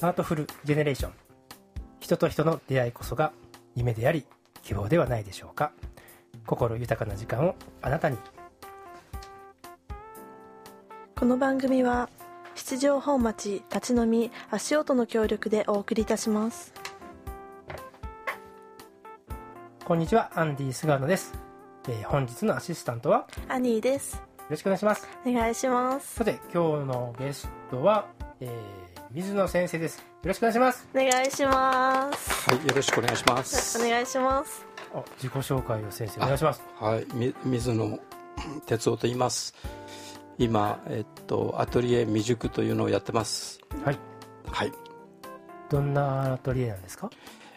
アートフルジェネレーション、人と人の出会いこそが夢であり希望ではないでしょうか。心豊かな時間をあなたに。 この番組は七条本町立ち飲み足音の協力でお送りいたします。 こんにちは、アンディ菅野です。本日のアシスタントはアニーです。 よろしくお願いします。 お願いします。 さて今日のゲストは、水野先生です。よろしくお願いします。 お願いします。 はい、よろしくお願いします。 お願いします。 自己紹介を先生お願いします。 はい、水野哲夫と言います。今、アトリエ未熟というのをやってます。 はい。 はい。 どんなアトリエなんですか？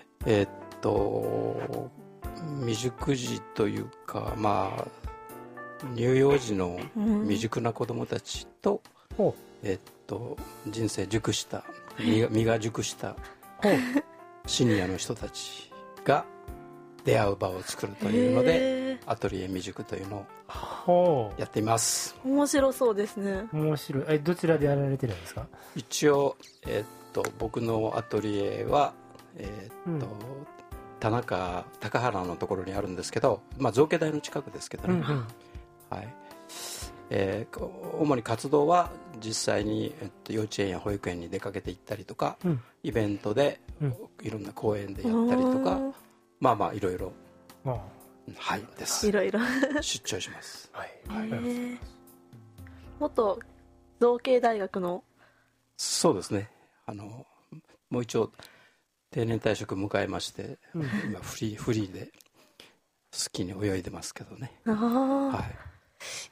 未熟児というか、乳幼児の未熟な子どもたちと、人生熟した身が熟したシニアの人たちが出会う場を作るというので、アトリエ未熟というのをやっています。 面白そうですね。 面白い。どちらでやられてるんですか？ 一応、僕のアトリエは、高原のところにあるんですけど、造形大の近くですけどね、はい。主に活動は実際に、幼稚園や保育園に出かけて行ったりとか、イベントで、いろんな公園でやったりとか、いろいろ、はいです。 いろいろ出張します。はい。 元造形大学の。 そうですね。もう一応定年退職迎えまして、今フリーで好きに泳いでますけどね。はい。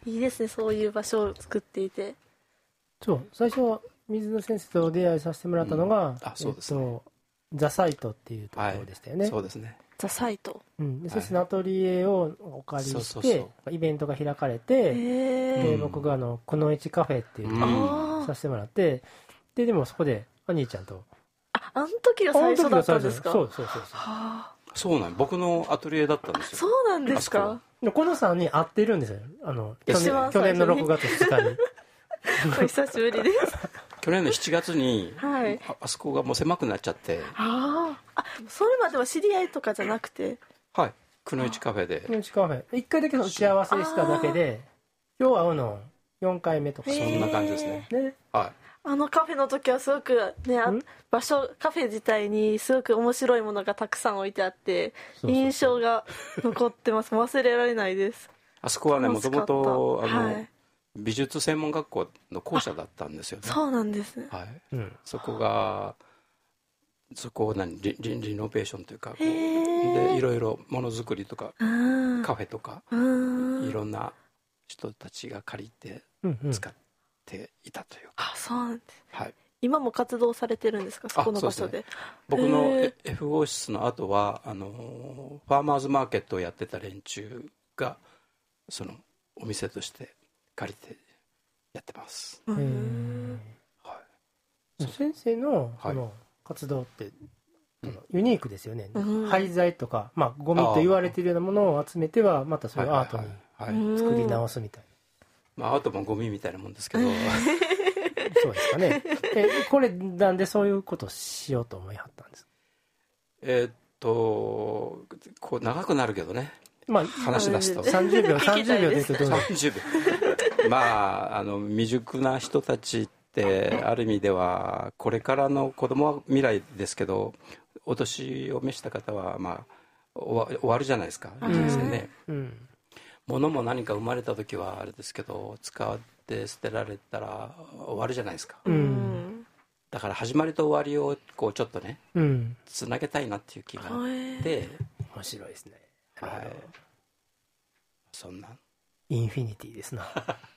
いいですね、そういう場所を作っていて。 そう、最初水野先生とお出会いさせてもらったのが、 そうですね、 ザサイトっていうところでしたよね。 そうですね。 ザサイト。 で先生のアトリエをお借りしてイベントが開かれて、で僕がくのいちカフェっていうのをさせてもらって、でもそこでお兄ちゃんと。 あの時が最初だったんですか？ そう。 そうなん、僕のアトリエだったんですよ。 そうなんですか？ このさんに会ってるんですよ。去年の6月2日に。 お久しぶりです。 去年の7月に、あそこがもう狭くなっちゃって。 それまでは知り合いとかじゃなくて。 はい、くのいちカフェで。 くのいちカフェ。1回だけ打ち合わせしただけで、今日会うの4回目とか。 そんな感じですね。はい。 あのカフェの時はすごくね、カフェ自体にすごく面白いものがたくさん置いてあって、印象が残ってます。忘れられないです。 あそこはね、もともと美術専門学校の校舎だったんですよね。 そうなんですね。 はい。そこをリノベーションというか、でいろいろものづくりとかカフェとかいろんな人たちが借りて使っていたというか。 そうなんです。 はい。 今も活動されてるんですか、そこの場所で？ 僕の F 号室の後はファーマーズマーケットをやってた連中がそのお店として借りてやってます。 先生のその活動ってユニークですよね。廃材とかゴミと言われているようなものを集めてはまたそれをアートに作り直すみたいな。 アートもゴミみたいなもんですけど。 そうですかね。これなんでそういうことをしようと思いはったんですか？ こう長くなるけどね。話し出すと 30秒で言うとどうなる ？30秒。未熟な人たちってある意味ではこれからの子供は未来ですけど、お年を召した方は終わるじゃないですか、人生ね。物も何か生まれた時はあれですけど、使って捨てられたら終わるじゃないですか。だから始まりと終わりをこうちょっとね、つなげたいなっていう気があって。 面白いですね。 はい。そんなインフィニティですな。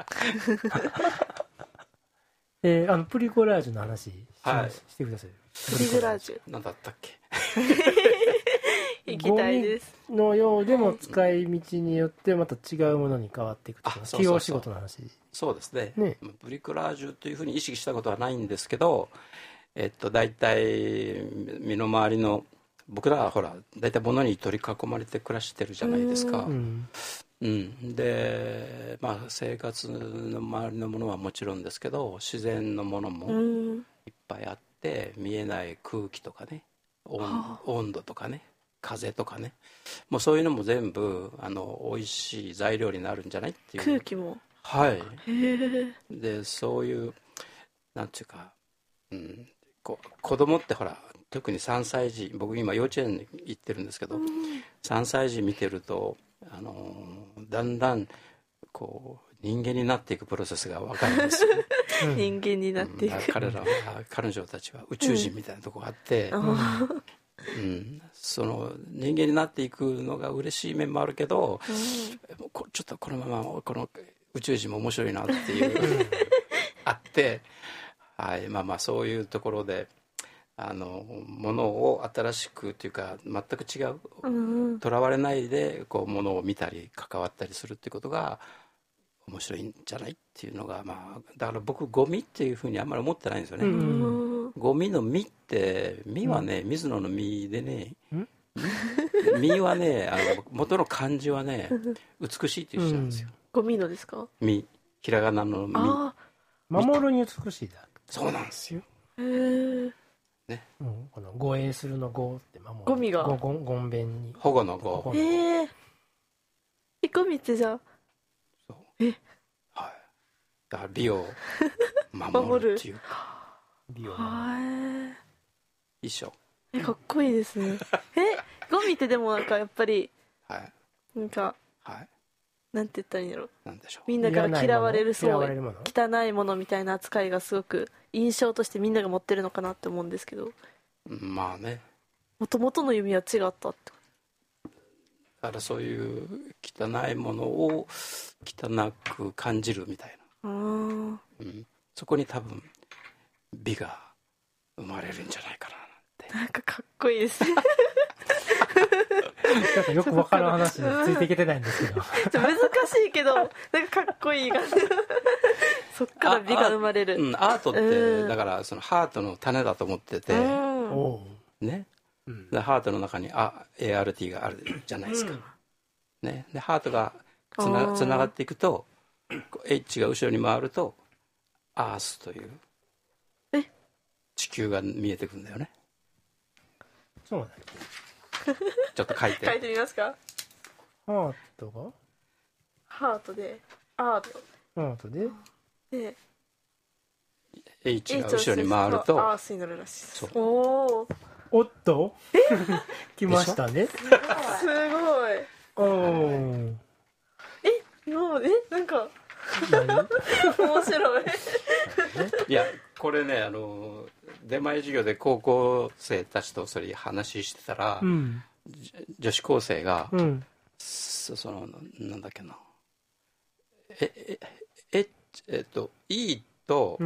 プリコラージュの話してください。 プリコラージュ何だったっけ？ 行きたいです。 ゴミのようでも使い道によってまた違うものに変わっていくとか、企業仕事の話。 そうですね。プリコラージュというふうに意識したことはないんですけど、大体身の回りの僕らはほら大体物に取り囲まれて暮らしてるじゃないですか。で、生活の周りのものはもちろんですけど、自然のものもいっぱいあって、 て見えない空気とかね、温度とかね、風とかね、もうそういうのも全部美味しい材料になるんじゃないっていう。 空気も。 はい。 へえ。 でそういうなんていうか、子供ってほら特に3歳児、僕今幼稚園に行ってるんですけど、3歳児見てるとだんだんこう人間になっていくプロセスが分かるんですよ、 人間になっていく、 彼女たちは宇宙人みたいなとこがあって、その人間になっていくのが嬉しい面もあるけど、ちょっとこのままこの宇宙人も面白いなっていうあって、はい、まあそういうところでものを新しくというか全く違う、とらわれないでこうものを見たり関わったりするっていうことが面白いんじゃないっていうのが、だから僕ゴミっていうふうにあんまり思ってないんですよね。ゴミの実って実はね、水野の実でね、実はね元の漢字はね美しいっていう字なんですよ。 ゴミのですか？ 実、ひらがなの実。 守るに美しいだ。 そうなんですよ。 へえ。 ね、この護衛するの護って守る。 ゴミが。 ごんべんに。 保護の護。 へえ。ゴミってじゃあ。 そう。はい。だから美を守るっていうか。 美を守る。 一緒。 かっこいいですね。ゴミってでもなんかやっぱり。 はい。 なんか。 はい。 なんて言ったらいいんだろう。 なんでしょう。 みんなから嫌われるそう、汚いものみたいな扱いがすごく印象としてみんなが持ってるのかなって思うんですけど。 まあね。 もともとの意味は違ったって。 だからそういう汚いものを汚く感じるみたいな。そこに多分美が生まれるんじゃないかなって。 なんかかっこいいですね。 なんかよく分からん話についていけてないんですけど難しいけどなんかかっこいい感じそっから美が生まれる。 アートってだからそのハートの種だと思ってて、ね、ハートの中にART があるじゃないですか、ね、でハートがつながっていくと H が後ろに回るとアースという地球が見えてくるんだよね。 そうなんだ。 ちょっと書いてみますか。 ハートがハートでアートで H が後ろに回るとアースになるらしいです。 おっと来ましたね。すごい。なんか面白い。 いやこれね出前授業で高校生たちとそれ話してたら、女子高生が、そのなんだっけなE と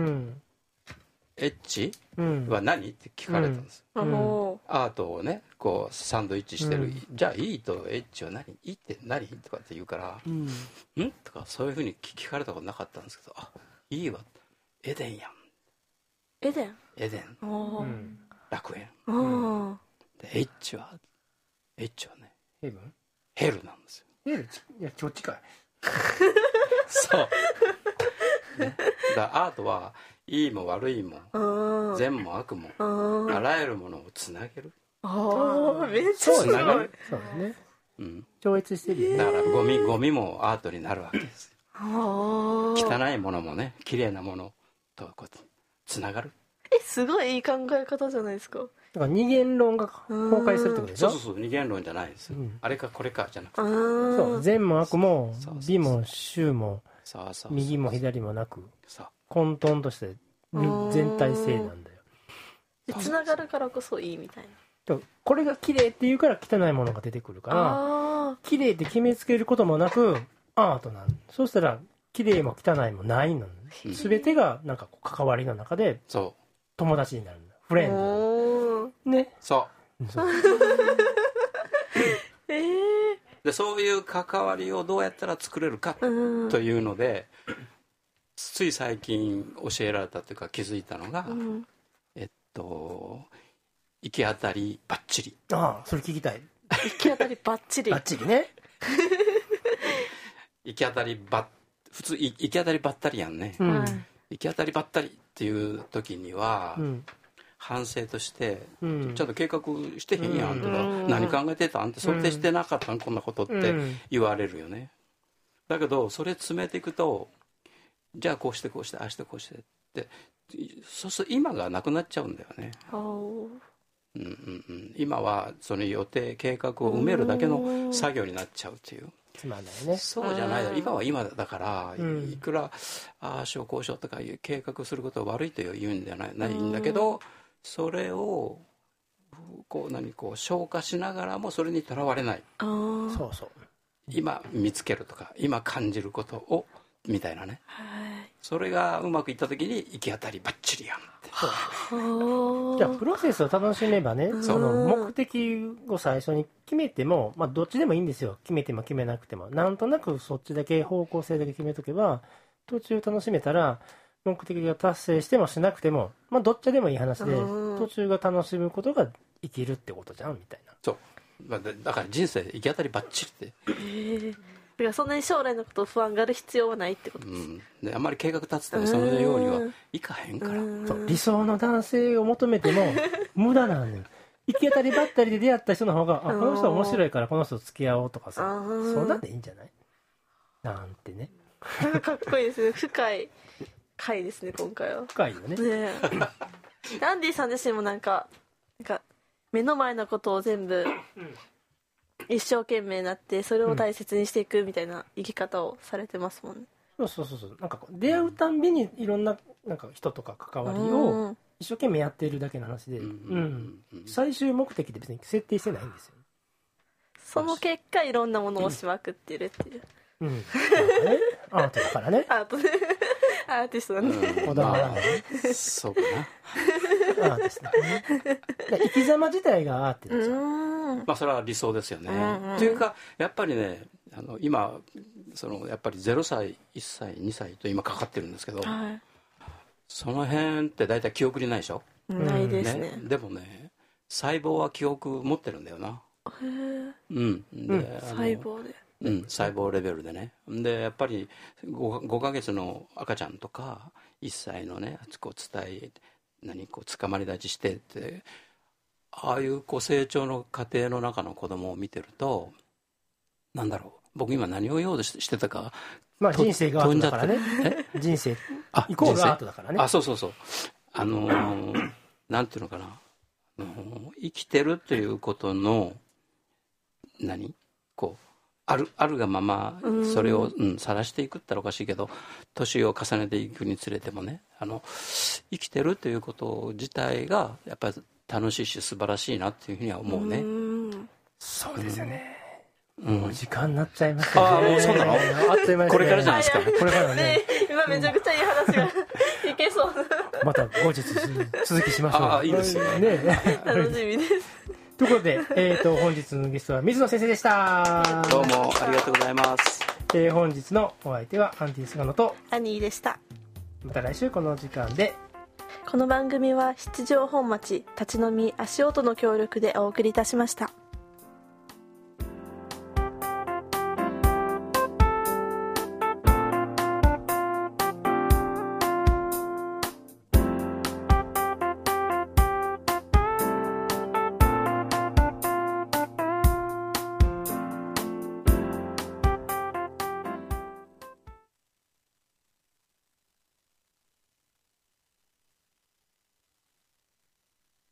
H は何って聞かれたんです、アートをねこうサンドイッチしてる、じゃあ E と H は何 E って何とかって言うから、とかそういうふうに聞かれたことなかったんですけど、E はエデンやん。エデン、楽園、で H はねヘルなんですよ。 ヘル、いやこっちかい。 そう、ね、だからアートはいいも悪いも善も悪もあらゆるものをつなげる。 めっちゃすごい。 そうね、超越してるよね。 だからゴミもアートになるわけです。汚いものもね綺麗なものとこうつながる。 すごいいい考え方じゃないですか。 だから二元論が崩壊するってことでしょ。 そう二元論じゃないですよ、あれかこれかじゃなくて、 そう善も悪も美も醜も右も左もなく混沌として全体性なんだよ。 つながるからこそいいみたいな。 これが綺麗っていうから汚いものが出てくるから、綺麗って決めつけることもなくアートなん。そうしたら綺麗も汚いもないの、全てがなんかこう関わりの中で友達になるんだ。フレンドね。 そうでそういう関わりをどうやったら作れるかというので、つい最近教えられたというか気づいたのが、行き当たりばっちり。 それ聞きたい。 行き当たりばっちり。 ばっちりね。 行き当たり普通行き当たりばったりやんね、行き当たりばったりっていう時には、 反省として、ちゃんと計画してへんやんとか、何考えてたんって想定してなかったんこんなことって言われるよね。だけどそれ詰めていくと、じゃあこうしてこうしてああしてこうしてって、そうすると今がなくなっちゃうんだよね。今はその予定計画を埋めるだけの作業になっちゃうっていう。 つまんないね。 そうじゃないだろ、今は今だから、いくらああしようこうしようとかいう計画することは悪いというんじゃないんだけど、それをこう消化しながらもそれにとらわれない。 そうそう、 今見つけるとか今感じることをみたいなね、それがうまくいった時に行き当たりばっちりやんって。 じゃあプロセスを楽しめばね、その目的を最初に決めても、どっちでもいいんですよ。決めても決めなくても、なんとなくそっちだけ方向性だけ決めとけば、途中楽しめたら目的が達成してもしなくても、どっちでもいい話で、途中が楽しむことが生きるってことじゃんみたいな。 そうだから人生行き当たりばっちりって。 だからそんなに将来のことを不安がある必要はないってことです。 であんまり計画立つとそのようにはいかへんから。 そう理想の男性を求めても無駄なんねん。行き当たりばったりで出会った人の方が、この人面白いからこの人と付き合おうとかさ、そんなんでいいんじゃないなんてね。 かっこいいですね。深い回ですね今回は。 深いよね。 アンディさん自身もなんか目の前のことを全部一生懸命になってそれを大切にしていくみたいな生き方をされてますもんね。 そうなんか出会うたんびにいろんな人とか関わりを一生懸命やっているだけの話で、最終目的で別に設定してないんですよ。 その結果いろんなものをしまくってるっていう。 アートだからね。 アーティストだね。 こだわらない。 そうかな。アーティストだね。生き様自体がアーティスト。 それは理想ですよね。というかやっぱりね、今やっぱり0歳1歳2歳と今かかってるんですけど、その辺って大体記憶にないでしょ。 ないですね。 でもね、細胞は記憶持ってるんだよな。 細胞で。 細胞レベルでね。でやっぱり 5ヶ月の赤ちゃんとか1歳のね捕まり立ちしてって、ああいう成長の過程の中の子供を見てると、僕今何を言おうとしてたか、 人生がアートだからね。人生イコールアートだからね。 そうなんていうのかな、生きてるということのあるがままそれを晒していくったらおかしいけど、年を重ねていくにつれてもね、生きてるということ自体がやっぱり楽しいし素晴らしいなっていうふうには思うね。 そうですよね。もう時間になっちゃいましたね。 もうそうなの？ あっという間ですね。 これからじゃないですか。 これからね。 今めちゃくちゃいい話がいけそう。 また後日続きしましょう。 いいですよね。楽しみです。 ということで、本日のゲストは水野先生でした。 どうもありがとうございます。 本日のお相手はアンティ菅野とアニーでした。 また来週この時間で。 この番組は七条本町立ち飲み足音の協力でお送りいたしました。